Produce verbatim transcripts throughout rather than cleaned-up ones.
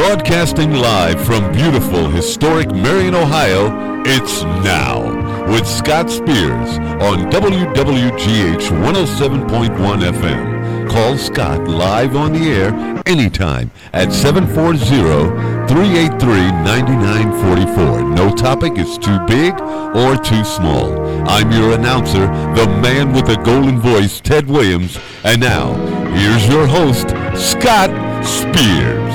Broadcasting live from beautiful, historic Marion, Ohio, it's Now with Scott Spears on W W G H one oh seven point one F M. Call Scott live on the air anytime at seven four zero, three eight three, nine nine four four. No topic is too big or too small. I'm your announcer, the man with the golden voice, Ted Williams. And now, here's your host, Scott Spears.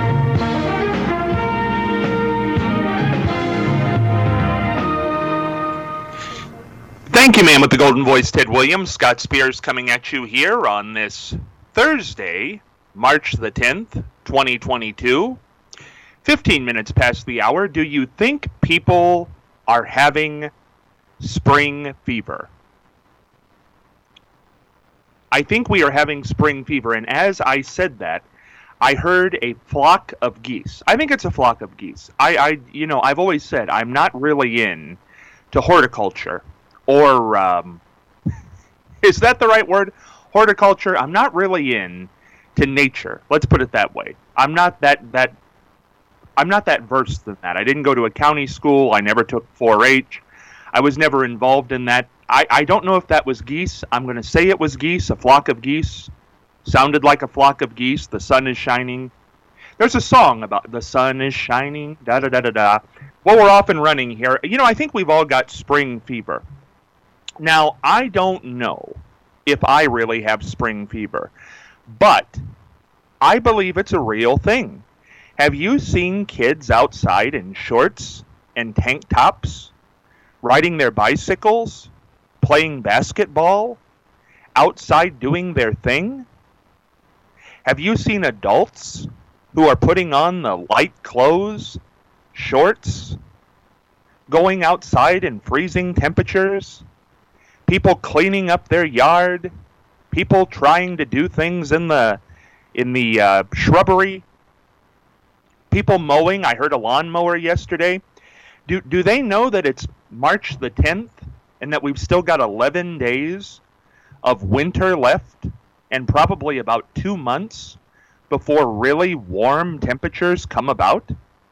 Thank you, man with the golden voice, Ted Williams. Scott Spears coming at you here on this Thursday, March the tenth, twenty twenty-two. fifteen minutes past the hour. Do you think people are having spring fever? I think we are having spring fever, and as I said that, I heard a flock of geese. I think it's a flock of geese. I, I you know, I've always said I'm not really in to horticulture. Or, um, is that the right word? Horticulture? I'm not really in to nature. Let's put it that way. I'm not that, that, I'm not that versed in that. I didn't go to a county school. I never took four H. I was never involved in that. I, I don't know if that was geese. I'm going to say it was geese, a flock of geese. Sounded like a flock of geese. The sun is shining. There's a song about the sun is shining, da-da-da-da-da. Well, we're off and running here. You know, I think we've all got spring fever. Now, I don't know if I really have spring fever, but I believe it's a real thing. Have you seen kids outside in shorts and tank tops, riding their bicycles, playing basketball, outside doing their thing? Have you seen adults who are putting on the light clothes, shorts, going outside in freezing temperatures? People cleaning up their yard, people trying to do things in the in the uh, shrubbery, people mowing. I heard a lawnmower yesterday. Do do they know that it's March the tenth and that we've still got eleven days of winter left and probably about two months before really warm temperatures come about?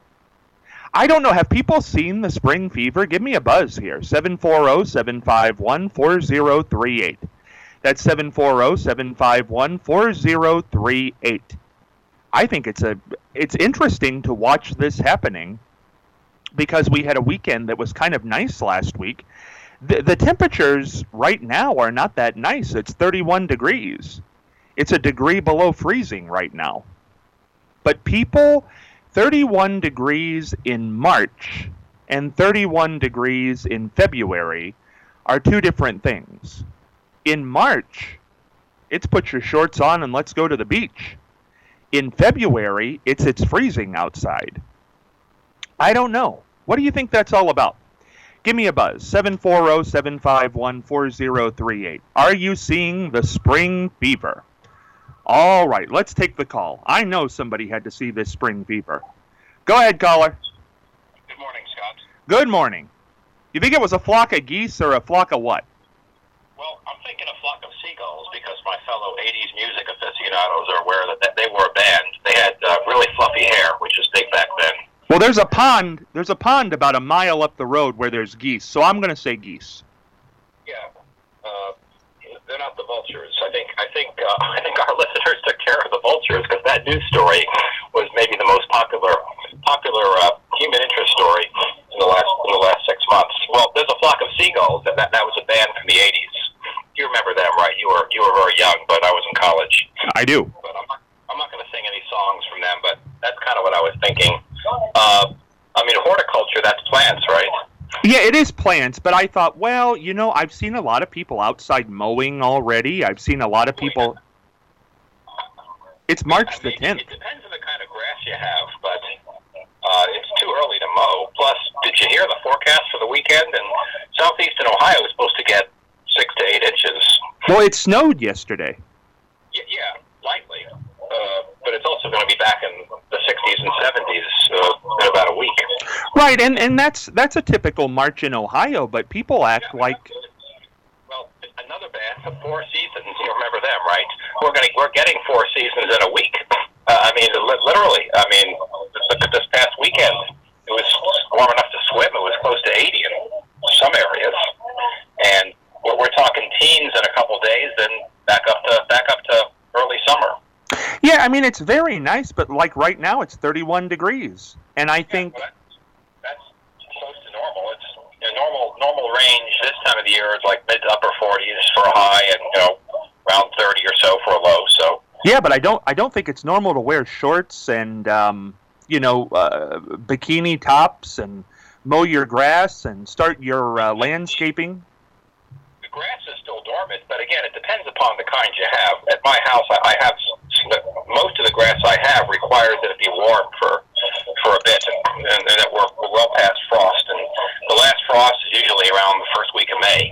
I don't know. Have people seen the spring fever? Give me a buzz here. seven four zero, seven five one, four zero three eight. That's seven four zero, seven five one, four zero three eight. I think it's a it's interesting to watch this happening because we had a weekend that was kind of nice last week. The, the temperatures right now are not that nice. It's thirty-one degrees. It's a degree below freezing right now. But people... thirty-one degrees in March and thirty-one degrees in February are two different things. In March, it's put your shorts on and let's go to the beach. In February, it's it's freezing outside. I don't know. What do you think that's all about? Give me a buzz. seven four zero, seven five one, four zero three eight. Are you seeing the spring fever? All right, let's take the call. I know somebody had to see this spring fever. Go ahead, caller. Good morning, Scott. Good morning. You think it was a flock of geese or a flock of what? Well, I'm thinking a flock of seagulls because my fellow eighties music aficionados are aware that they were a band. They had uh, really fluffy hair, which was big back then. Well, there's a pond. There's a pond about a mile up the road where there's geese, so I'm going to say geese. Yeah. Uh, They're not the vultures. I think I think uh, I think our listeners took care of the vultures because that news story was maybe the most popular popular uh, human interest story in the last in the last six months. Well, there's a flock of seagulls, and that that was a band from the eighties. You remember them, right? You were you were very young, but I was in college. I do. But I'm not, I'm not going to sing any songs from them, but that's kind of what I was thinking. Uh, I mean, horticulture, that's plants, right? Yeah, it is plants, but I thought, well, you know, I've seen a lot of people outside mowing already. I've seen a lot of people. It's March the tenth. It depends on the kind of grass you have, but uh, it's too early to mow. Plus, did you hear the forecast for the weekend? And southeastern Ohio is supposed to get six to eight inches. Well, it snowed yesterday. Yeah, yeah lightly. Uh, but it's also going to be back in the sixties and seventies uh, in about a week. Right, and, and that's that's a typical March in Ohio, but people act yeah, like... Well, another band, the Four Seasons, you remember them, right? We're getting, we're getting four seasons in a week. Uh, I mean, li- literally. I mean, look at this past weekend, it was warm enough to swim. It was close to eighty in some areas, and we're, we're talking teens in a couple days, then back up to back up to early summer. Yeah, I mean, it's very nice, but like right now, it's thirty-one degrees, and I think yeah, well, that's, that's close to normal. It's you know, normal normal range this time of the year is like mid to upper forties for a high, and you know around thirty or so for a low. So yeah, but I don't I don't think it's normal to wear shorts and um, you know uh, bikini tops and mow your grass and start your uh, landscaping. The grass is still dormant, but again, it depends upon the kind you have. At my house, I, I have most of the grass I have requires that it be warm for for a bit, and, and, and that we're, we're well past frost. And the last frost is usually around the first week of May,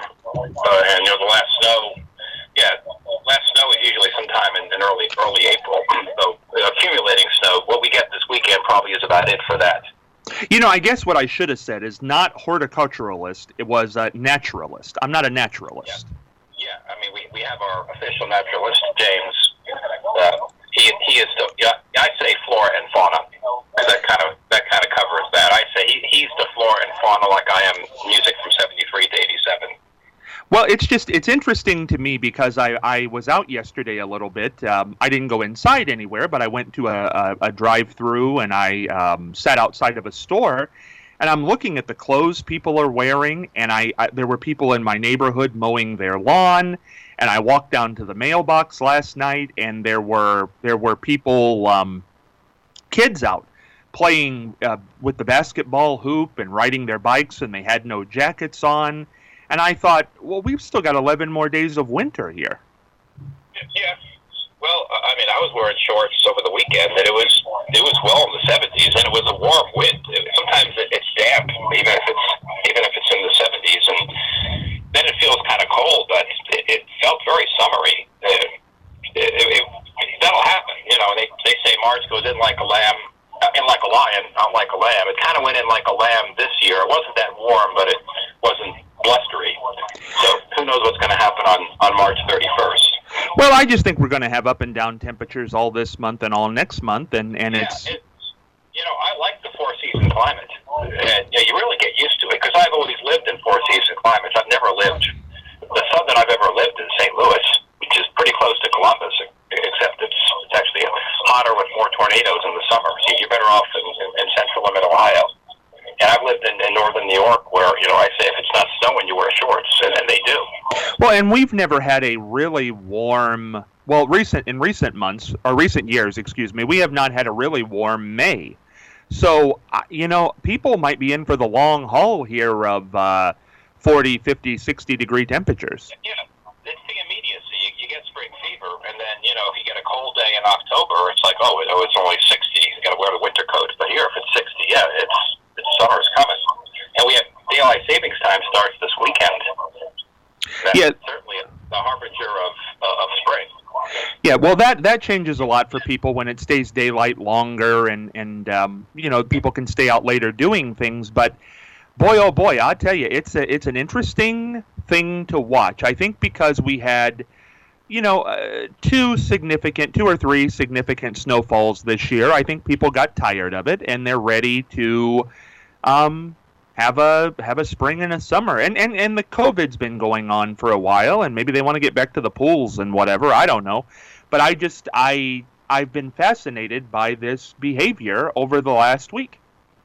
uh, and you know the last snow, yeah, last snow is usually sometime in, in early early April. So uh, accumulating snow, what we get this weekend probably is about it for that. You know, I guess what I should have said is not horticulturalist. It was a naturalist. I'm not a naturalist. Yeah, yeah. I mean, we, we have our official naturalist, James. Uh, he he is the yeah. I say flora and fauna. And that kind of that kind of covers that. I say he, he's the flora and fauna, like I am music from seventy-three to eighty-seven. Well, it's just, it's interesting to me because I, I was out yesterday a little bit. Um, I didn't go inside anywhere, but I went to a, a, a drive-through and I um, sat outside of a store, and I'm looking at the clothes people are wearing, and I, I there were people in my neighborhood mowing their lawn, and I walked down to the mailbox last night, and there were there were people, um, kids out playing uh, with the basketball hoop and riding their bikes, and they had no jackets on. And I thought, well, we've still got eleven more days of winter here. Yeah. Well, I mean, I was wearing shorts over the weekend, and it was it was well in the seventies, and it was a warm wind. Sometimes it, it's damp, even if it's even if it's in the seventies, and then it feels kind of cold, but it, it felt very summery. It, it, it, that'll happen, you know. They they say March goes in like a lamb, in like a lion, not like a lamb. It kind of went in like a lamb this year. It wasn't that warm, but it wasn't blustery. So who knows what's going to happen on, on March thirty-first. Well, I just think we're going to have up and down temperatures all this month and all next month, and, and yeah, it's... it's... You know, I like the four-season climate. And yeah, you really get used to it, because I've always lived in four-season climates. I've never lived... The sun that I've ever lived in Saint Louis, which is pretty close to Columbus, except it's, it's actually hotter with more tornadoes in the summer. So you're better off in, in, in central and mid-Ohio. And I've lived in, in northern New York where, you know, I say if it's not snowing, you wear shorts, and, and they do. Well, and we've never had a really warm, well, recent in recent months, or recent years, excuse me, we have not had a really warm May. So, you know, people might be in for the long haul here of uh, forty, fifty, sixty degree temperatures. Yeah, it's the immediacy. You, you get spring fever, and then, you know, if you get a cold day in October, it's like, oh, oh it's only sixty. You got to wear the winter coat. But here, if it's sixty, yeah, it's... Summer's coming, and we have daylight savings time starts this weekend. That's yeah, certainly the harbinger of uh, of spring. Yeah, well, that that changes a lot for people when it stays daylight longer, and and um, you know, people can stay out later doing things. But boy, oh boy, I'll tell you, it's a it's an interesting thing to watch. I think because we had, you know, uh, two significant, two or three significant snowfalls this year, I think people got tired of it, and they're ready to um, have a have a spring and a summer. And, and and the COVID's been going on for a while, and maybe they want to get back to the pools and whatever. I don't know, but I just I I've been fascinated by this behavior over the last week.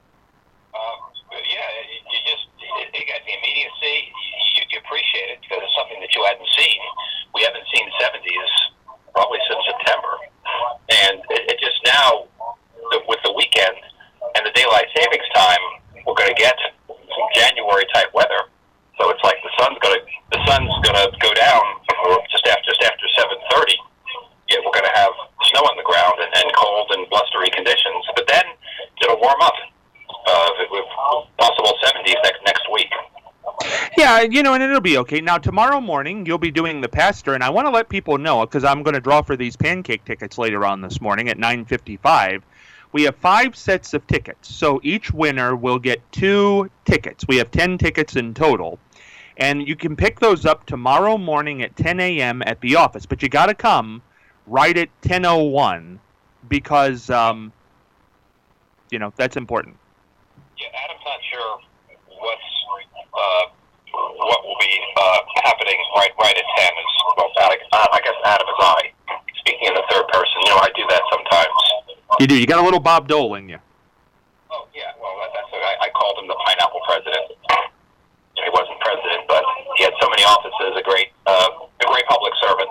Uh, yeah, you just you got the immediacy. You, you appreciate it because it's something that you hadn't seen. We haven't seen seventies probably since September, and it, it just now the, with the weekend and the daylight savings time, we're going to get some January type weather. So it's like the sun's going to the sun's going to go down just after just after seven thirty. Yet we're going to have snow on the ground and, and cold and blustery conditions. But then it'll warm up uh, with possible seventies next next week. Yeah, you know, and it'll be okay. Now, tomorrow morning, you'll be doing the pastor, and I want to let people know, because I'm going to draw for these pancake tickets later on this morning at nine fifty-five. We have five sets of tickets, so each winner will get two tickets. We have ten tickets in total, and you can pick those up tomorrow morning at ten a.m. at the office, but you got to come right at ten oh one, because... Um, you know, that's important. Yeah, Adam's not sure what's uh, what will be uh, happening right right at ten. Is, well, I, I guess Adam is I, speaking in the third person. You know, I do that sometimes. You do. You got a little Bob Dole in you. Oh, yeah. Well, that's what I, I called him the pineapple president. You know, he wasn't president, but he had so many offices, a great uh, a great public servant.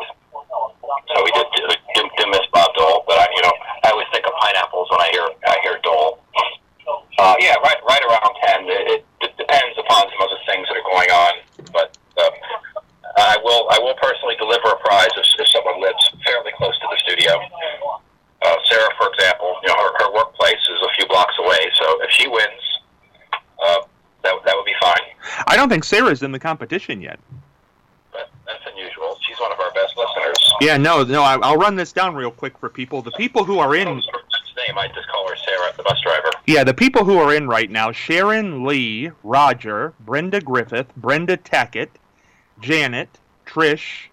So we did, did, did, did miss Bob Dole, but I, you know, I always think of pineapples when I hear I hear Dole. Uh, yeah, right right around ten. It, it depends upon some other things that are going on, but uh, I will I will personally deliver a prize if, if someone lives fairly close to the studio. Uh, Sarah, for example, you know, her, her workplace is a few blocks away, so if she wins, uh, that that would be fine. I don't think Sarah's in the competition yet. But that's unusual. She's one of our best listeners. Yeah, no, no. I, I'll run this down real quick for people. The people who are in. Her name, I just call her Sarah, the bus driver. Yeah, the people who are in right now: Sharon Lee, Roger, Brenda Griffith, Brenda Tackett, Janet, Trish,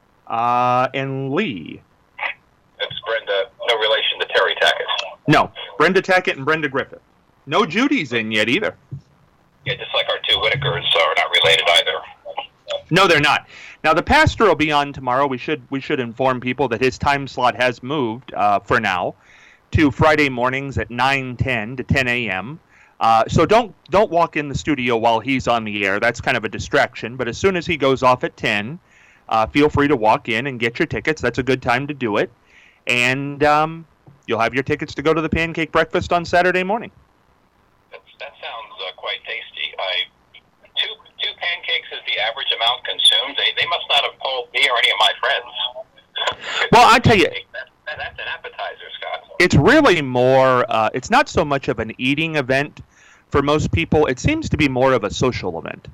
uh, and Lee. It's Brenda, no relation to Terry Tackett. No, Brenda Tackett and Brenda Griffith. No Judy's in yet either. Yeah, just like our two Whitakers are not related either. No, they're not. Now, the pastor will be on tomorrow. We should we should inform people that his time slot has moved uh, for now to Friday mornings at nine ten to ten a.m. Uh, so don't don't walk in the studio while he's on the air. That's kind of a distraction. But as soon as he goes off at ten, uh, feel free to walk in and get your tickets. That's a good time to do it. And um, you'll have your tickets to go to the pancake breakfast on Saturday morning. That's, that sounds uh, quite tasty. I, two two pancakes is the average amount consumed. They they must not have polled me or any of my friends. Well, I tell you, that, that, that's an appetizer, Scott. It's really more. Uh, it's not so much of an eating event for most people. It seems to be more of a social event.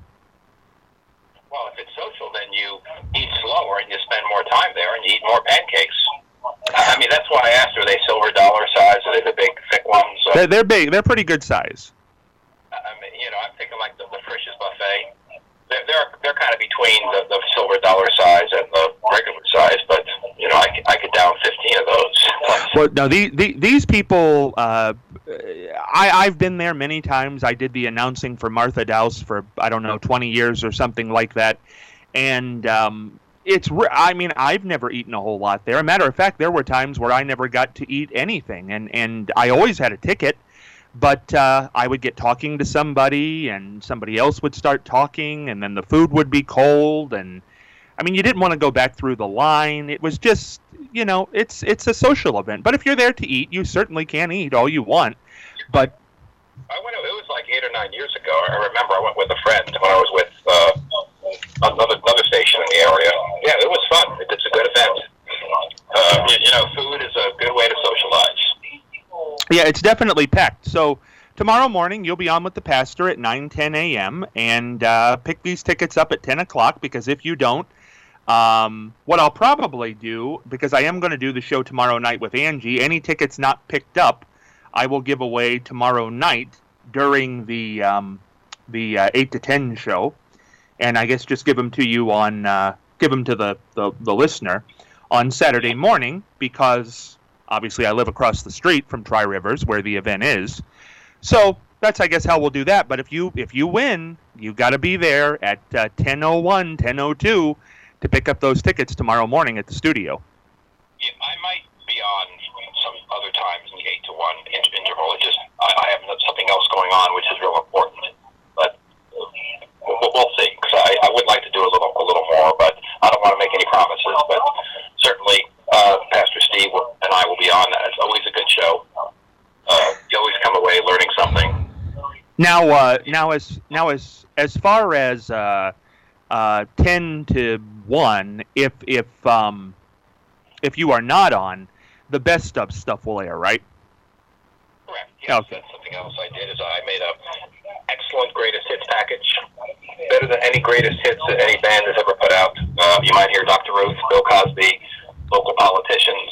Well, if it's social, then you eat slower and you spend more time there and you eat more pancakes. I mean, that's why I asked, are they silver dollar size? Are they the big, thick ones? Uh, They're, they're big. They're pretty good size. I mean, you know, I'm thinking like the, the Frisch's buffet. They're, they're, they're kind of between the, the silver dollar size and the regular size, but, you know, I, could- I could down fifteen of those. Well, no, the, the, these people, uh, I, I've been there many times. I did the announcing for Martha Dowse for, I don't know, twenty years or something like that. And um, it's, re- I mean, I've never eaten a whole lot there. As a matter of fact, there were times where I never got to eat anything. And, and I always had a ticket, but uh, I would get talking to somebody and somebody else would start talking and then the food would be cold. And, I mean, you didn't want to go back through the line. It was just, you know, it's it's a social event. But if you're there to eat, you certainly can eat all you want. But I went, it was like eight or nine years ago. I remember I went with a friend when I was with uh, another another station in the area. Yeah, it was fun. It, it's a good event. Uh, you, you know, food is a good way to socialize. yeah, it's definitely packed. So tomorrow morning you'll be on with the pastor at nine ten a.m. and uh, pick these tickets up at ten o'clock, because if you don't, um, what I'll probably do, because I am going to do the show tomorrow night with Angie, any tickets not picked up, I will give away tomorrow night during the um, the uh, eight to ten show, and I guess just give them to you on uh, give them to the, the, the listener on Saturday morning, because obviously I live across the street from Tri Rivers where the event is. So that's, I guess, how we'll do that. But if you if you win, you've got to be there at uh, ten oh one, ten oh two to pick up those tickets tomorrow morning at the studio. Yeah, I might be on some other times in the eight to one inter- interval. It just I, I have something else going on, which is real important. But uh, we'll, we'll see. Because I, I would like to do a little a little more, but I don't want to make any promises. But certainly, uh, Pastor Steve and I will be on. It's always a good show. Uh, you always come away learning something. Now, uh, now as now as as far as uh, uh, ten to one, if if um, if you are not on, the best of stuff will air, right? Correct. Yes, Okay. that's something else I did. Is I made a excellent greatest hits package, better than any greatest hits that any band has ever put out. Uh, you might hear Doctor Ruth, Bill Cosby, local politicians,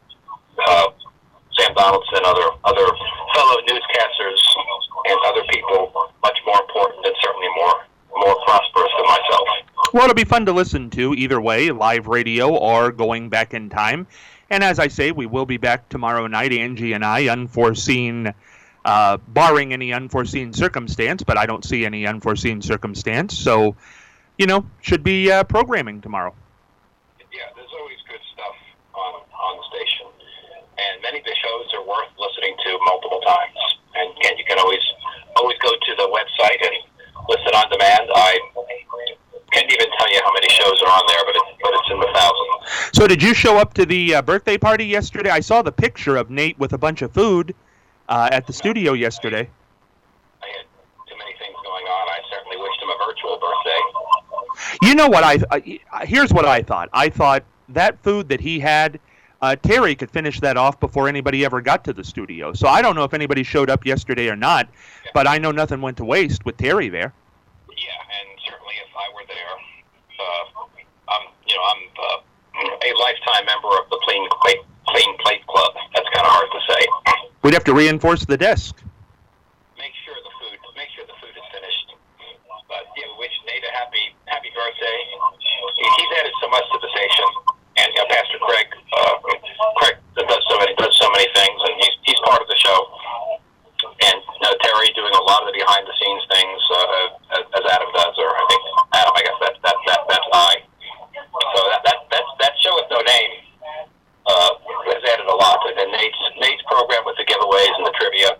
uh, Sam Donaldson, other other fellow newscasters, and other people much more important and certainly more more prosperous than myself. Well, it'll be fun to listen to either way, live radio or going back in time. And as I say, we will be back tomorrow night, Angie and I, unforeseen uh, barring any unforeseen circumstance, but I don't see any unforeseen circumstance. So, you know, should be uh, programming tomorrow. Yeah, there's always good stuff on, on the station. And many of the shows are worth listening to multiple times. And again, you can always always go to the website and listen on demand. I can't even tell you how many shows are on there, but, it, but it's in the thousands. So did you show up to the uh, birthday party yesterday? I saw the picture of Nate with a bunch of food uh, at the studio yesterday. I had too many things going on. I certainly wished him a virtual birthday. You know what? I, I Here's what I thought. I thought that food that he had, uh, Terry could finish that off before anybody ever got to the studio. So I don't know if anybody showed up yesterday or not, yeah. But I know nothing went to waste with Terry there. Yeah, and certainly if I were there, uh, I'm, you know, I'm uh, a lifetime member of the Clean Plate, Clean Plate Club. That's kind of hard to say. We'd have to reinforce the desk. Make sure the food, make sure the food is finished. But yeah, we wish Nate a happy, happy birthday. He, he's added so much to the station, and you know, Pastor Craig, uh, Craig does so many, does so many things, and he's he's part of the show. And you know, Terry doing a lot of the behind the scenes things uh, as, as Adam does, or I think Adam, I guess that that that that's I. So that that that that show with no name uh, has added a lot, and Nate's Nate's program with the giveaways and the trivia.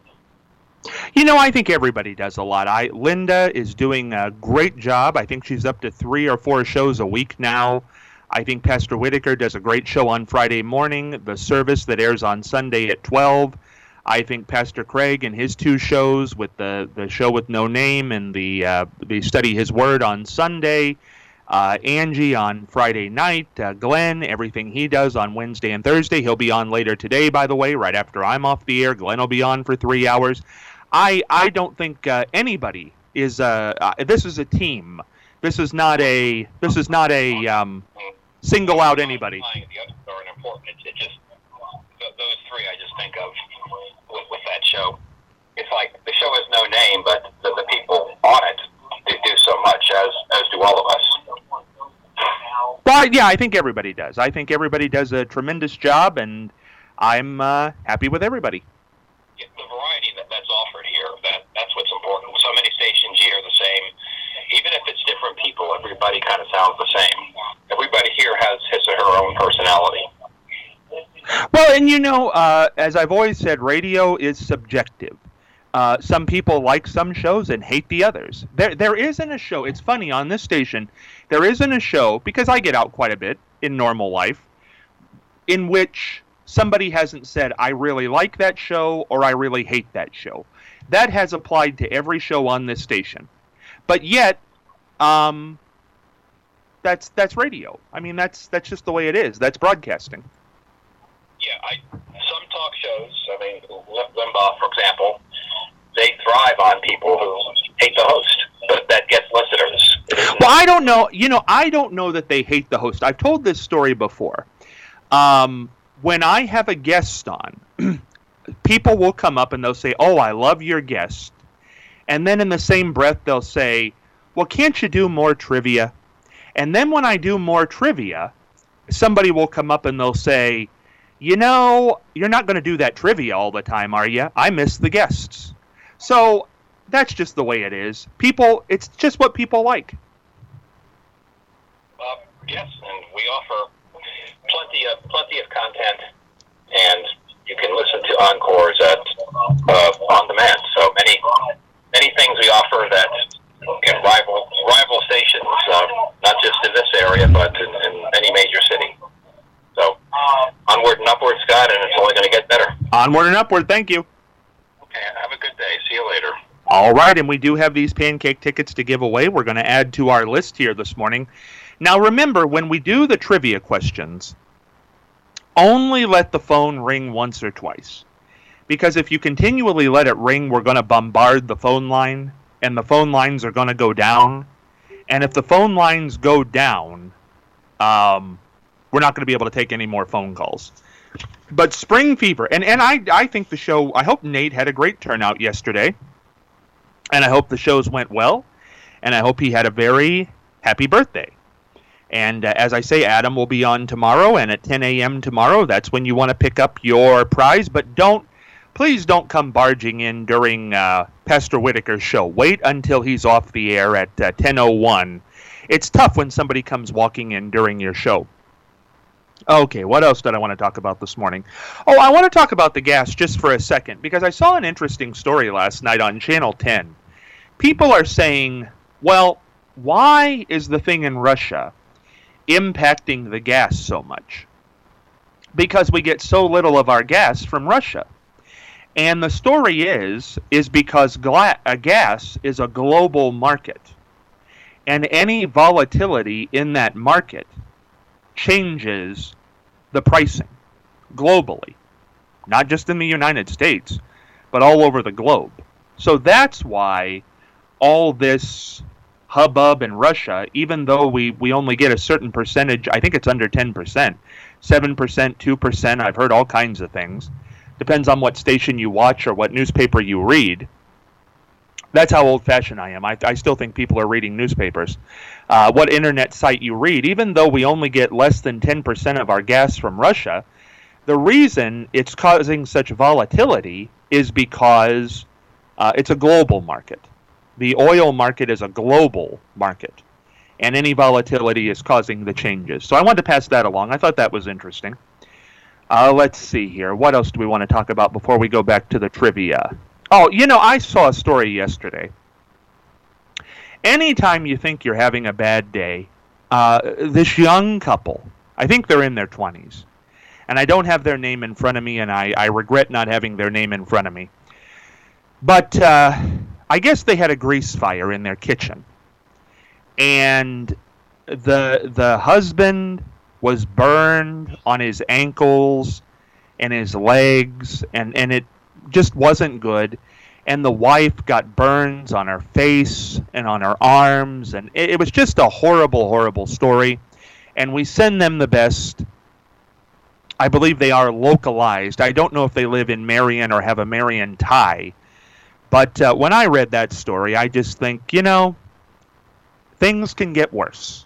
You know, I think everybody does a lot. I Linda is doing a great job. I think she's up to three or four shows a week now. I think Pastor Whitaker does a great show on Friday morning, the service that airs on Sunday at twelve. I think Pastor Craig and his two shows with the, the show with no name and the uh, the Study His Word on Sunday. Uh, Angie on Friday night. Uh, Glenn, everything he does on Wednesday and Thursday. He'll be on later today, by the way, right after I'm off the air. Glenn will be on for three hours. I I don't think uh, anybody is uh, uh this is a team. This is not a this is not a um, single out anybody. The others are important. It, it just those three I just think of with, with that show. It's like the show has no name, but the, the people on it do, do so much, as as do all of us. Well, yeah, I think everybody does. I think everybody does a tremendous job, and I'm uh, happy with everybody. Yeah, the variety that, that's offered here, that that's what's important. So many stations here are the same. Even if it's different people, everybody kind of sounds the same. Everybody here has his or her own personality. Well, and you know, uh, as I've always said, radio is subjective. Uh, some people like some shows and hate the others. There, there isn't a show. It's funny, on this station, there isn't a show, because I get out quite a bit in normal life, in which somebody hasn't said, I really like that show or I really hate that show. That has applied to every show on this station. But yet, um, that's that's radio. I mean, that's that's just the way it is. That's broadcasting. Yeah, I, some talk shows, I mean, Limbaugh, for example, they thrive on people who hate the host, but that gets listeners. Well, I don't know. You know, I don't know that they hate the host. I've told this story before. Um, when I have a guest on, people will come up and they'll say, oh, I love your guest. And then in the same breath, they'll say, well, can't you do more trivia? And then when I do more trivia, somebody will come up and they'll say, you know, you're not going to do that trivia all the time, are you? I miss the guests. So that's just the way it is. People, it's just what people like. Uh, yes, and we offer plenty of plenty of content, and you can listen to encores at uh, on demand. So many many things we offer that can rival rival stations, uh, not just in this area, but in, in any major city. So onward and upward, Scott, and it's only going to get better. Onward and upward. Thank you. Okay, have a good day. See you later. All right, and we do have these pancake tickets to give away. We're going to add to our list here this morning. Now, remember, when we do the trivia questions, only let the phone ring once or twice. Because if you continually let it ring, we're going to bombard the phone line, and the phone lines are going to go down. And if the phone lines go down, um, we're not going to be able to take any more phone calls. But Spring Fever, and, and I, I think the show, I hope Nate had a great turnout yesterday. And I hope the shows went well. And I hope he had a very happy birthday. And uh, as I say, Adam will be on tomorrow, and at ten a.m. tomorrow, that's when you want to pick up your prize. But don't, please don't come barging in during uh, Pastor Whitaker's show. Wait until he's off the air at uh, ten oh one. It's tough when somebody comes walking in during your show. Okay, what else did I want to talk about this morning? Oh, I want to talk about the gas just for a second, because I saw an interesting story last night on Channel ten. People are saying, well, why is the thing in Russia impacting the gas so much? Because we get so little of our gas from Russia. And the story is, is because gla- a gas is a global market. And any volatility in that market changes the pricing globally. Not just in the United States, but all over the globe. So that's why all this hubbub in Russia, even though we, we only get a certain percentage, I think it's under ten percent, seven percent, two percent, I've heard all kinds of things. Depends on what station you watch or what newspaper you read. That's how old-fashioned I am. I, I still think people are reading newspapers. Uh, what internet site you read, even though we only get less than ten percent of our gas from Russia, the reason it's causing such volatility is because uh, it's a global market. The oil market is a global market, and any volatility is causing the changes. So I wanted to pass that along. I thought that was interesting. Uh, let's see here. What else do we want to talk about before we go back to the trivia? Oh, you know, I saw a story yesterday. Anytime you think you're having a bad day, uh, this young couple, I think they're in their twenties, and I don't have their name in front of me, and I, I regret not having their name in front of me. But uh, I guess they had a grease fire in their kitchen, and the the husband was burned on his ankles and his legs, and, and it just wasn't good. And the wife got burns on her face and on her arms, and it, it was just a horrible, horrible story. And we send them the best. I believe they are localized. I don't know if they live in Marion or have a Marion tie. But uh, when I read that story, I just think, you know, things can get worse.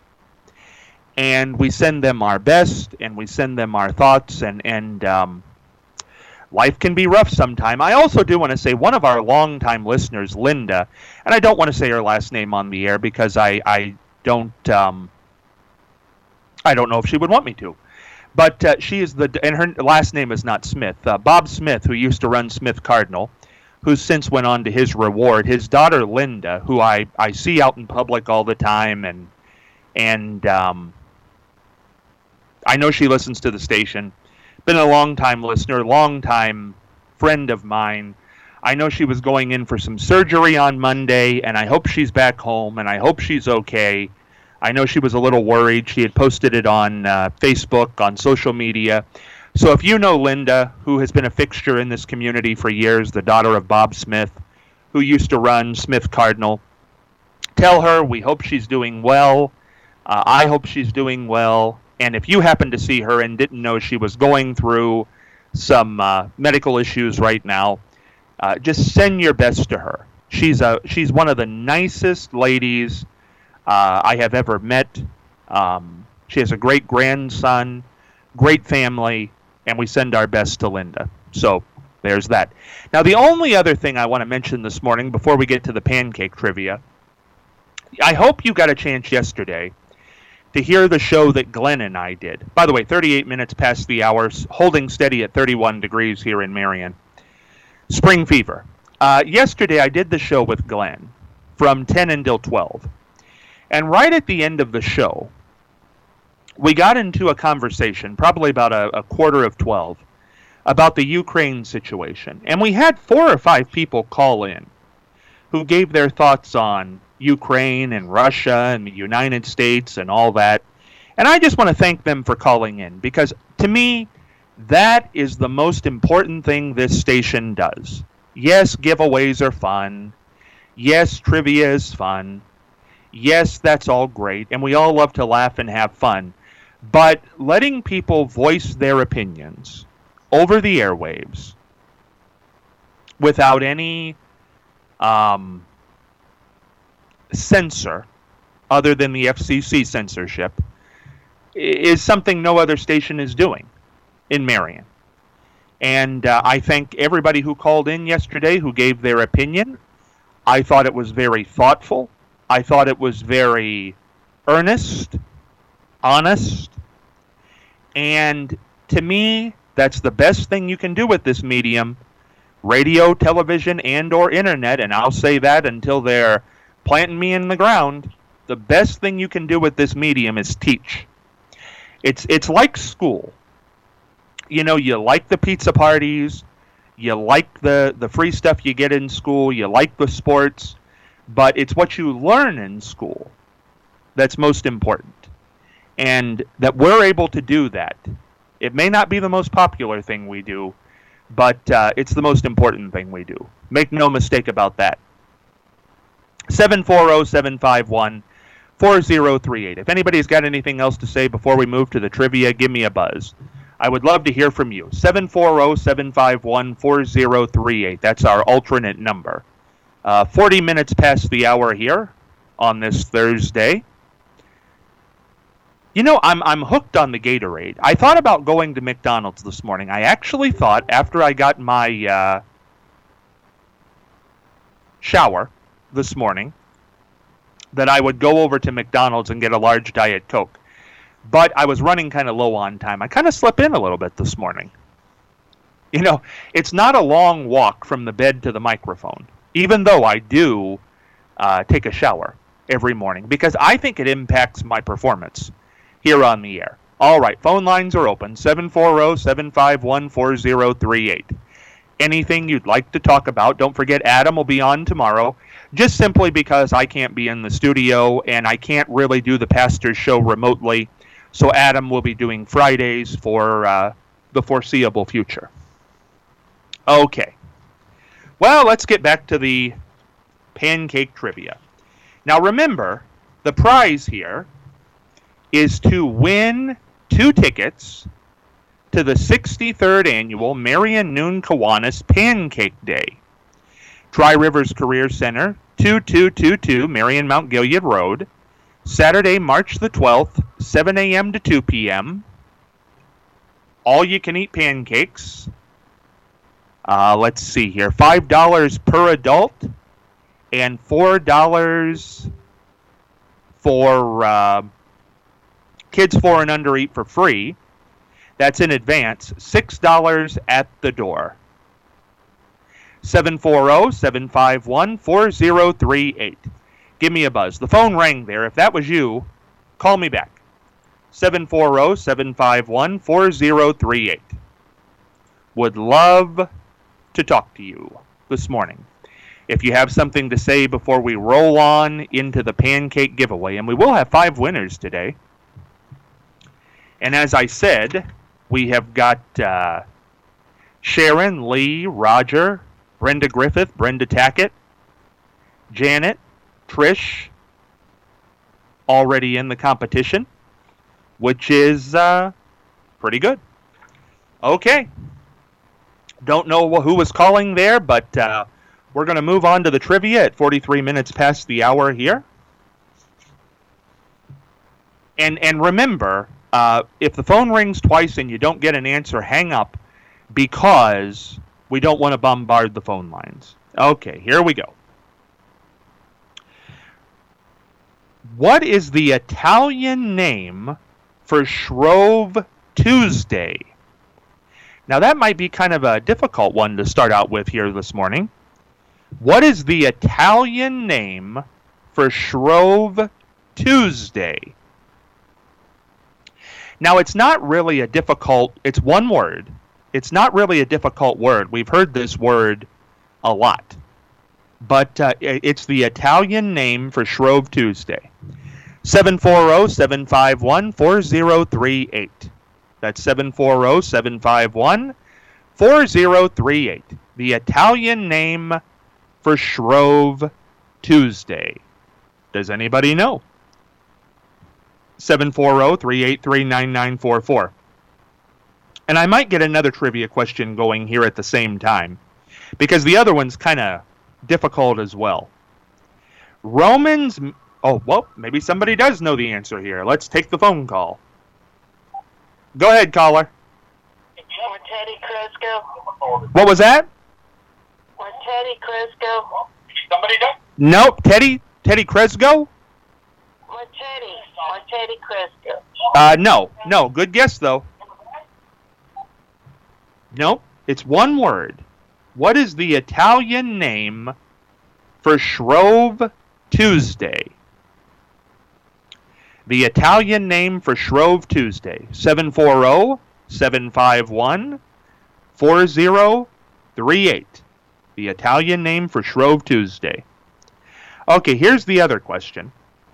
And we send them our best, and we send them our thoughts, and, and um, life can be rough sometime. I also do want to say one of our longtime listeners, Linda, and I don't want to say her last name on the air because I, I don't um, I don't know if she would want me to. But uh, she is the, and her last name is not Smith. Uh, Bob Smith, who used to run Smith Cardinal, who since went on to his reward. His daughter, Linda, who I, I see out in public all the time, and and um, I know she listens to the station. Been a long-time listener, long-time friend of mine. I know she was going in for some surgery on Monday, and I hope she's back home, and I hope she's okay. I know she was a little worried. She had posted it on uh, Facebook, on social media. So if you know Linda, who has been a fixture in this community for years, the daughter of Bob Smith, who used to run Smith Cardinal, tell her we hope she's doing well. Uh, I hope she's doing well. And if you happen to see her and didn't know she was going through some uh, medical issues right now, uh, just send your best to her. She's a she's one of the nicest ladies uh, I have ever met. Um, she has a great grandson, great family, and we send our best to Linda. So there's that. Now, the only other thing I want to mention this morning before we get to the pancake trivia, I hope you got a chance yesterday to hear the show that Glenn and I did. By the way, thirty-eight minutes past the hour, holding steady at thirty-one degrees here in Marion. Spring fever. Uh, yesterday I did the show with Glenn from ten until twelve. And right at the end of the show, we got into a conversation, probably about a, a quarter of twelve, about the Ukraine situation. And we had four or five people call in who gave their thoughts on Ukraine and Russia and the United States and all that. And I just want to thank them for calling in, because to me, that is the most important thing this station does. Yes, giveaways are fun. Yes, trivia is fun. Yes, that's all great. And we all love to laugh and have fun. But letting people voice their opinions over the airwaves without any um, censor other than the F C C censorship is something no other station is doing in Marion. And uh, I thank everybody who called in yesterday who gave their opinion. I thought it was very thoughtful. I thought it was very earnest, honest. And to me, that's the best thing you can do with this medium, radio, television, and or internet, and I'll say that until they're planting me in the ground. The best thing you can do with this medium is teach. It's it's like school. You know, you like the pizza parties, you like the, the free stuff you get in school, you like the sports, but it's what you learn in school that's most important. And that we're able to do that. It may not be the most popular thing we do, but uh, it's the most important thing we do. Make no mistake about that. seven four zero, seven five one, four zero three eight. If anybody's got anything else to say before we move to the trivia, give me a buzz. I would love to hear from you. seven four zero, seven five one, four zero three eight. That's our alternate number. Uh, forty minutes past the hour here on this Thursday. You know, I'm I'm hooked on the Gatorade. I thought about going to McDonald's this morning. I actually thought after I got my uh, shower this morning that I would go over to McDonald's and get a large Diet Coke. But I was running kind of low on time. I kind of slept in a little bit this morning. You know, it's not a long walk from the bed to the microphone, even though I do uh, take a shower every morning, because I think it impacts my performance here on the air. All right, phone lines are open, seven four zero, seven five one, four zero three eight. Anything you'd like to talk about, don't forget Adam will be on tomorrow, just simply because I can't be in the studio and I can't really do the pastor's show remotely. So Adam will be doing Fridays for uh, the foreseeable future. Okay. Well, let's get back to the pancake trivia. Now remember, the prize here is to win two tickets to the sixty-third Annual Marion Noon Kiwanis Pancake Day. Tri-Rivers Career Center, two two two two Marion Mount Gilead Road, Saturday, March the twelfth, seven a.m. to two p.m. All-you-can-eat pancakes. Uh, let's see here. five dollars per adult and four dollars for uh, kids four and under eat for free. That's in advance. six dollars at the door. seven four zero, seven five one, four zero three eight. Give me a buzz. The phone rang there. If that was you, call me back. seven four zero, seven five one, four zero three eight. Would love to talk to you this morning. If you have something to say before we roll on into the pancake giveaway, and we will have five winners today. And as I said, we have got uh, Sharon, Lee, Roger, Brenda Griffith, Brenda Tackett, Janet, Trish, already in the competition, which is uh, pretty good. Okay. Don't know who was calling there, but uh, we're going to move on to the trivia at forty-three minutes past the hour here. And and remember, uh, if the phone rings twice and you don't get an answer, hang up, because we don't want to bombard the phone lines. Okay, here we go. What is the Italian name for Shrove Tuesday? Now, that might be kind of a difficult one to start out with here this morning. What is the Italian name for Shrove Tuesday? Now, it's not really a difficult, it's one word. It's not really a difficult word. We've heard this word a lot. But uh, it's the Italian name for Shrove Tuesday. seven four zero, seven five one, four zero three eight. That's seven four zero, seven five one, four zero three eight. The Italian name for Shrove Tuesday. Does anybody know? seven four zero, three eight three, nine nine four four. And I might get another trivia question going here at the same time, because the other one's kind of difficult as well. Romans... Oh, well, maybe somebody does know the answer here. Let's take the phone call. Go ahead, caller. Joe, it's Teddy Cresco? What was that? Was Teddy Cresco? Somebody know? Nope. Teddy Teddy Cresco? Was Teddy? Was Teddy Cresco? Uh, no. No. Good guess, though. Nope. It's one word. What is the Italian name for Shrove Tuesday? The Italian name for Shrove Tuesday. seven four zero, seven five one, four zero three eight. The Italian name for Shrove Tuesday. Okay, here's the other question.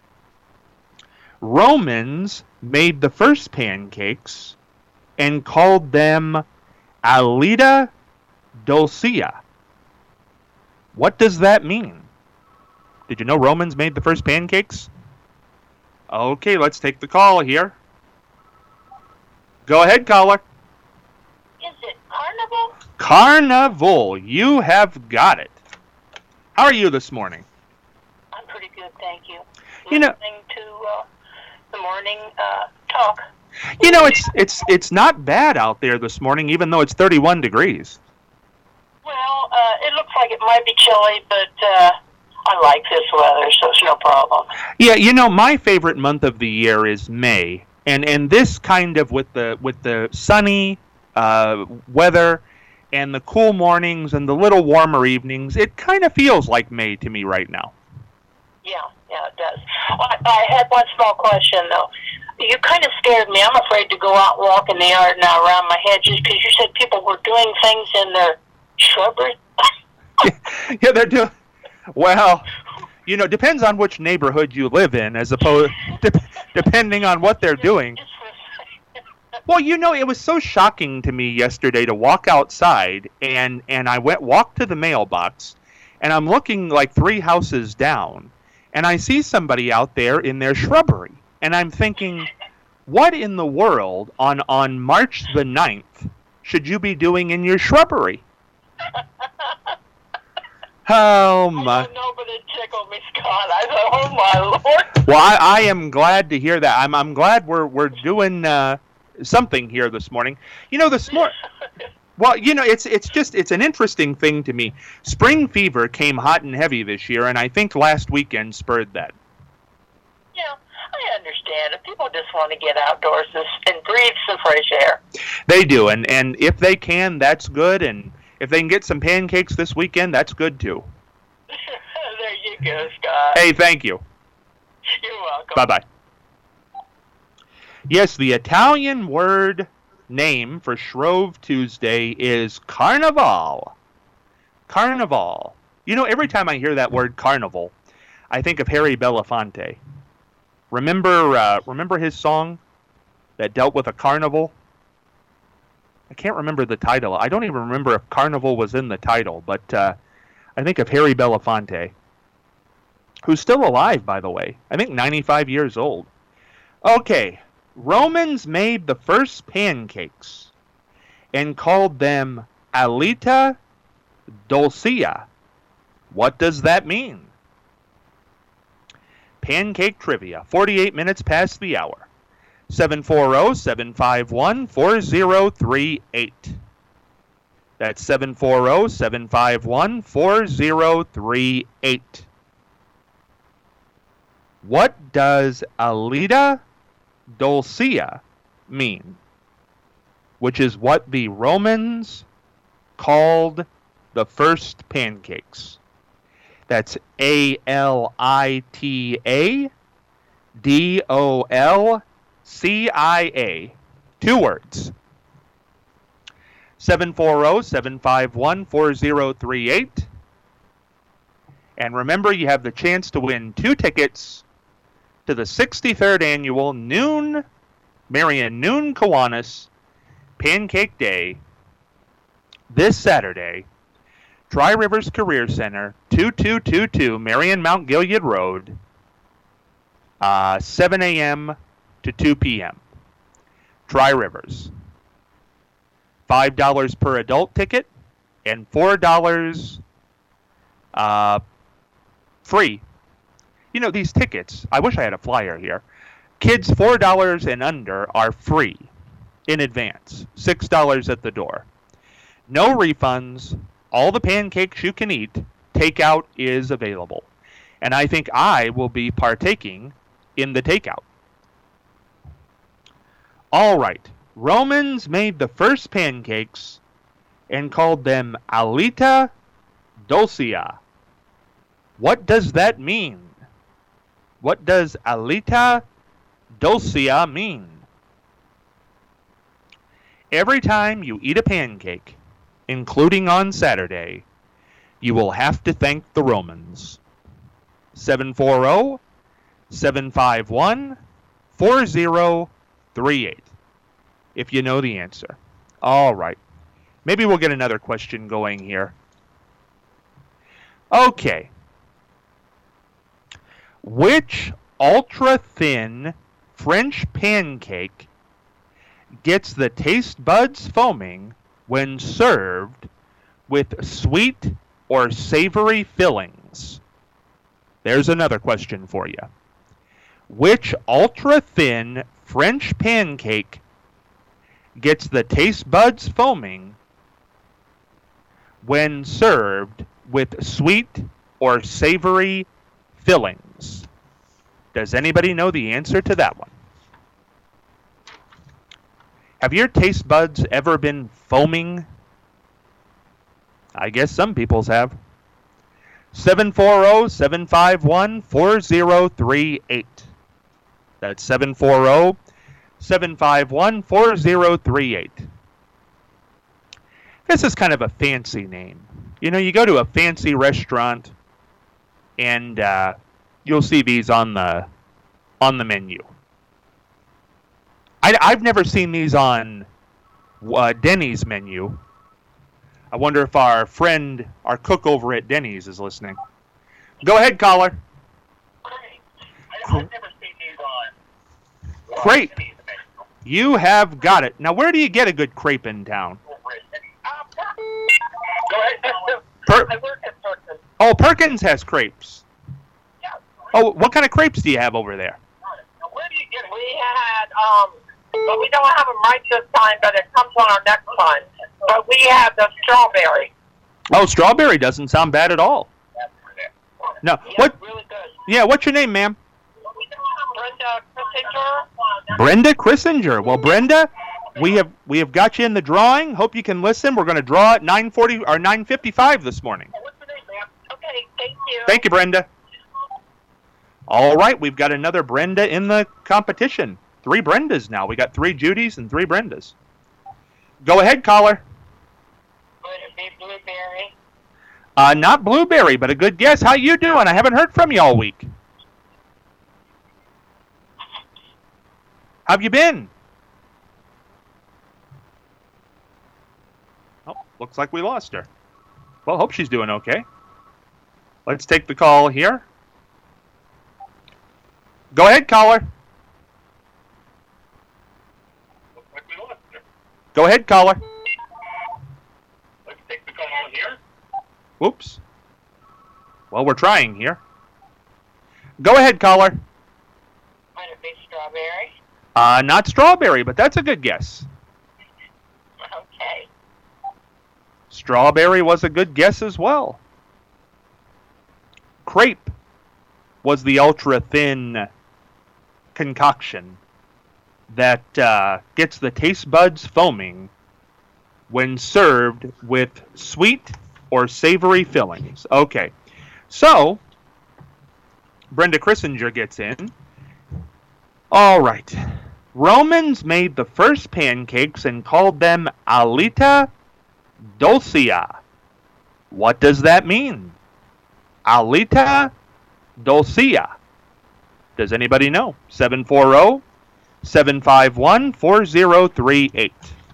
Romans made the first pancakes and called them Alita Dulcia. What does that mean? Did you know Romans made the first pancakes? Okay, let's take the call here. Go ahead, caller. Is it Carnival? Carnival. You have got it. How are you this morning? I'm pretty good, thank you. You know- Listening to uh, the morning uh, talk. You know, it's it's it's not bad out there this morning, even though it's thirty-one degrees. Well, uh, it looks like it might be chilly, but uh, I like this weather, so it's no problem. Yeah, you know, my favorite month of the year is May, and and this kind of with the with the sunny uh, weather and the cool mornings and the little warmer evenings, it kind of feels like May to me right now. Yeah, yeah, it does. I, I had one small question, though. You kind of scared me. I'm afraid to go out and walk in the yard now around my hedges because you said people were doing things in their shrubbery. Yeah, they're doing well. You know, depends on which neighborhood you live in, as opposed de- depending on what they're doing. Just for a second. Well, you know, it was so shocking to me yesterday to walk outside, and and I went walked to the mailbox, and I'm looking like three houses down, and I see somebody out there in their shrubbery, and I'm thinking, what in the world on on March the ninth should you be doing in your shrubbery? Oh I my! don't know, but it tickled me, Scott. I thought, oh my Lord. Well, I, I am glad to hear that. I'm I'm glad we're we're doing uh, something here this morning. You know, this morning. Well, you know, it's it's just it's an interesting thing to me. Spring fever came hot and heavy this year, and I think last weekend spurred that. Yeah, I understand. If people just want to get outdoors and, and breathe some fresh air. They do, and and if they can, that's good. And if they can get some pancakes this weekend, that's good too. There you go, Scott. Hey, thank you. You're welcome. Bye bye. Yes, the Italian word name for Shrove Tuesday is Carnival. Carnival. You know, every time I hear that word carnival, I think of Harry Belafonte. Remember, uh, remember his song that dealt with a carnival? I can't remember the title. I don't even remember if Carnival was in the title, but uh, I think of Harry Belafonte, who's still alive, by the way. I think ninety-five years old. Okay, Romans made the first pancakes and called them Alita Dulcia. What does that mean? Pancake trivia, forty-eight minutes past the hour. seven four zero, seven five one, four zero three eight. That's seven four zero, seven five one, four zero three eight. What does Alita Dulcia mean? Which is what the Romans called the first pancakes. That's A L I T A D O L C I A. Two words. seven four zero, seven five one, four zero three eight. And remember, you have the chance to win two tickets to the sixty-third annual Noon, Marion Noon Kiwanis Pancake Day this Saturday. Tri Rivers Career Center, two two two two Marion Mount Gilead Road, uh, seven a.m. to two p.m. Tri Rivers. five dollars per adult ticket and four dollars uh, free. You know, these tickets, I wish I had a flyer here. Kids four dollars and under are free in advance, six dollars at the door. No refunds. All the pancakes you can eat. Takeout is available. And I think I will be partaking in the takeout. All right. Romans made the first pancakes and called them alita dulcia. What does that mean? What does alita dulcia mean? Every time you eat a pancake, including on Saturday, you will have to thank the Romans. seven four zero, seven five one, four zero three eight. If you know the answer. All right. Maybe we'll get another question going here. Okay. Which ultra-thin French pancake gets the taste buds foaming when served with sweet or savory fillings? There's another question for you. Which ultra-thin French pancake gets the taste buds foaming when served with sweet or savory fillings? Does anybody know the answer to that one? Have your taste buds ever been foaming? I guess some people's have. seven four zero, seven five one, four zero three eight. That's seven four zero, seven five one, four zero three eight. This is kind of a fancy name. You know, you go to a fancy restaurant and uh, you'll see these on the on the menu. I, I've never seen these on uh, Denny's menu. I wonder if our friend, our cook over at Denny's is listening. Go ahead, caller. I've never seen these on. Crepe. You have got it. Now, where do you get a good crepe in town? Per- I work at Perkins. oh, Perkins has crepes. Yeah. Oh, what kind of crepes do you have over there? Where do you get it? We had, um, but we don't have them right this time, but it comes on our next time. But we have the strawberry. Oh, strawberry doesn't sound bad at all. No. Yeah, What? really good. Yeah, what's your name, ma'am? Brenda Kissinger. Brenda Chrisinger. Well, Brenda, we have we have got you in the drawing. Hope you can listen. We're going to draw at nine forty or nine fifty-five this morning. What's your name, ma'am? Okay, thank you. Thank you, Brenda. All right, we've got another Brenda in the competition. Three Brendas now. We got three Judys and three Brendas. Go ahead, caller. Would it be blueberry? Uh, not blueberry, but a good guess. How you doing? I haven't heard from you all week. How have you been? Oh, looks like we lost her. Well, hope she's doing okay. Let's take the call here. Go ahead, caller. Looks like we lost her. Go ahead, caller. Let's take the call here. Whoops. Well, we're trying here. Go ahead, caller. Might it be strawberry? Uh, not strawberry, but that's a good guess. Okay. Strawberry was a good guess as well. Crepe was the ultra-thin concoction that uh, gets the taste buds foaming when served with sweet or savory fillings. Okay, so Brenda Chrisinger gets in. All right. Romans made the first pancakes and called them alita dulcia. What does that mean? Alita dulcia. Does anybody know? seven four zero, seven five one, four zero three eight.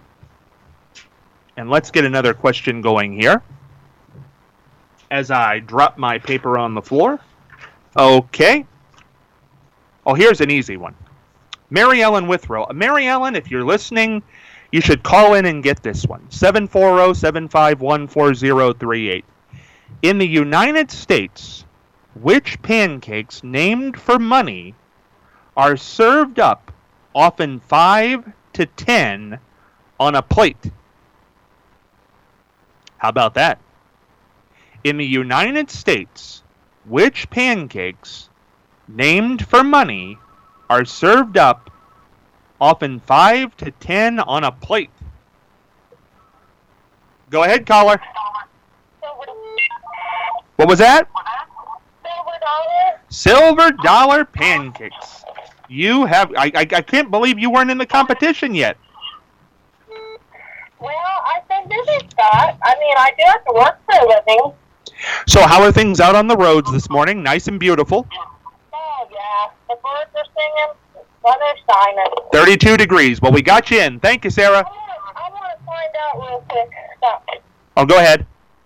And let's get another question going here as I drop my paper on the floor. Okay. Oh, here's an easy one. Mary Ellen Withrow. Mary Ellen, if you're listening, you should call in and get this one. seven four zero, seven five one, four zero three eight. In the United States, which pancakes named for money are served up, often five to ten, on a plate? How about that? In the United States, which pancakes named for money are served up often five to ten on a plate? Go ahead, caller. What was that? Silver dollar. Silver dollar pancakes. You have, I, I, I can't believe you weren't in the competition yet. Well, I think this is Scott. I mean, I do have to work for a living. So how are things out on the roads this morning? Nice and beautiful. Oh, yeah. The birds are singing. Sun is shining. thirty-two degrees. Well, we got you in. Thank you, Sarah. I want to find out real quick. Stop. Oh, go ahead.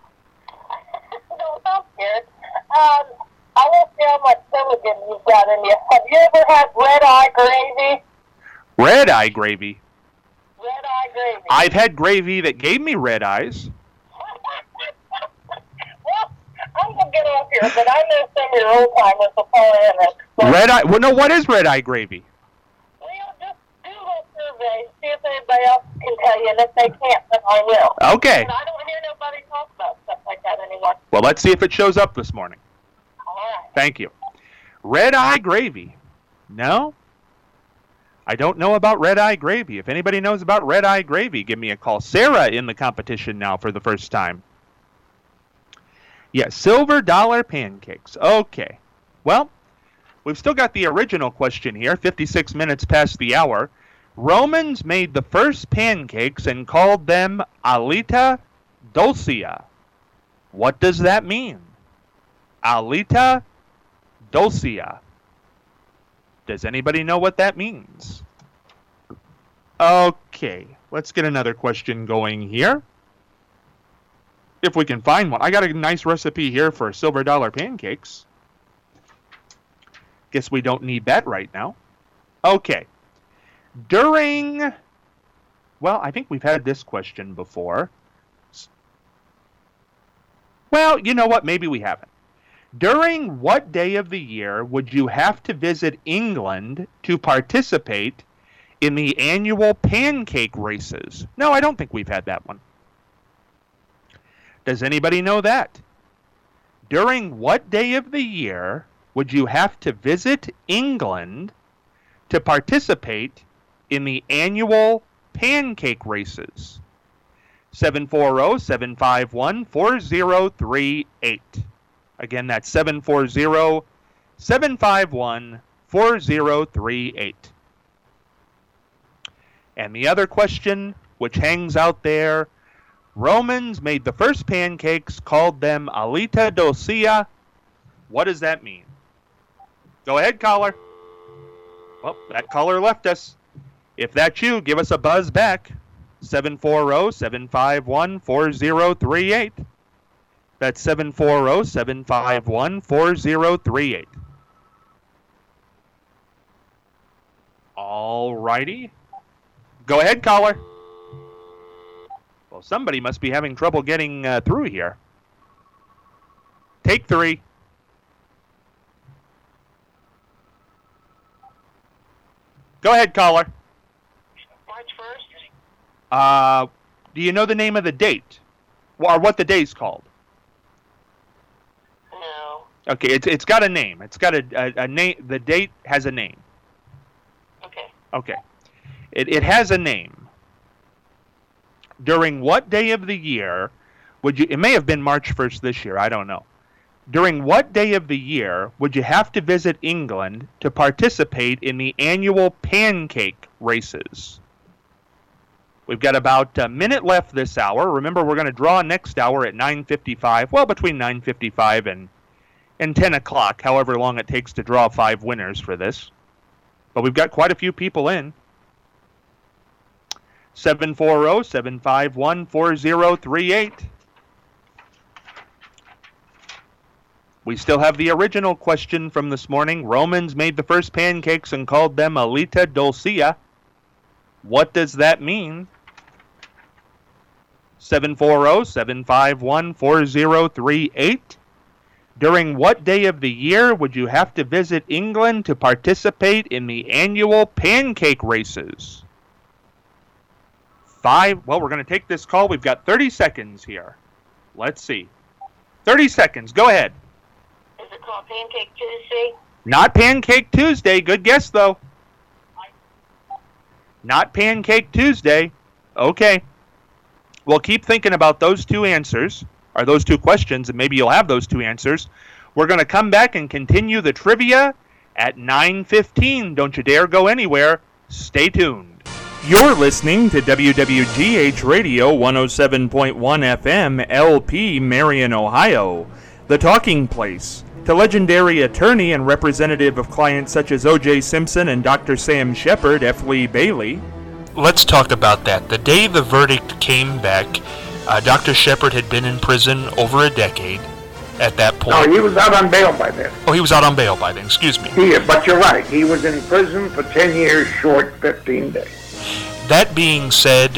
No, I'm scared. Um, I won't see how much silicon you've got in you. Have you ever had red-eye gravy? Red-eye gravy. Red-eye gravy. I've had gravy that gave me red eyes. Well, I'm going to get off here, but I know some of your old-timers will call in it. Red-eye? Well, no, what is red-eye gravy? Well, just do a survey, see if anybody else can tell you, and if they can't, then I will. Okay. And I don't hear nobody talk about stuff like that anymore. Well, let's see if it shows up this morning. All right. Thank you. Red-eye gravy. No? I don't know about red-eye gravy. If anybody knows about red-eye gravy, give me a call. Sarah in the competition now for the first time. Yes, silver dollar pancakes. Okay. Well, we've still got the original question here, fifty-six minutes past the hour. Romans made the first pancakes and called them alita dulcia. What does that mean? Alita dulcia. Does anybody know what that means? Okay, let's get another question going here. If we can find one. I got a nice recipe here for silver dollar pancakes. Guess we don't need that right now. Okay. During, well, I think we've had this question before. Well, you know what? Maybe we haven't. During what day of the year would you have to visit England to participate in the annual pancake races? No, I don't think we've had that one. Does anybody know that? During what day of the year would you have to visit England to participate in the annual pancake races? seven four zero, seven five one, four zero three eight. Again, that's seven four zero, seven five one, four zero three eight. And the other question, which hangs out there, Romans made the first pancakes, called them alita dulcia. What does that mean? Go ahead, caller. Well, that caller left us. If that's you, give us a buzz back. seven four zero, seven five one, four zero three eight. That's seven four zero, seven five one, four zero three eight. All righty. Go ahead, caller. Well, somebody must be having trouble getting uh, through here. Take three. Go ahead, caller. March first? Uh, do you know the name of the date? Or what the day's called? No. Okay, it's it's got a name. It's got a, a, a name. The date has a name. Okay. Okay. It it has a name. During what day of the year would you, it may have been March first this year, I don't know. During what day of the year would you have to visit England to participate in the annual pancake races? We've got about a minute left this hour. Remember, we're going to draw next hour at nine fifty-five, well, between nine fifty-five and, and ten o'clock, however long it takes to draw five winners for this. But we've got quite a few people in. seven four zero, seven five one, four zero three eight. We still have the original question from this morning. Romans made the first pancakes and called them alita dulcia. What does that mean? seven four zero, seven five one, four zero three eight. During what day of the year would you have to visit England to participate in the annual pancake races? Five. Well, we're going to take this call. We've got thirty seconds here. Let's see. thirty seconds. Go ahead. Is it called Pancake Tuesday? Not Pancake Tuesday. Good guess, though. Not Pancake Tuesday. Okay. Well, keep thinking about those two answers, or those two questions, and maybe you'll have those two answers. We're going to come back and continue the trivia at nine fifteen. Don't you dare go anywhere. Stay tuned. You're listening to W W G H Radio one oh seven point one F M, L P, Marion, Ohio, the talking place to legendary attorney and representative of clients such as O J Simpson and Doctor Sam Shepard, F. Lee Bailey. Let's talk about that. The day the verdict came back, uh, Doctor Shepard had been in prison over a decade at that point. No, he was out on bail by then. Oh, he was out on bail by then, excuse me. He, but you're right, he was in prison for ten years short fifteen days. That being said,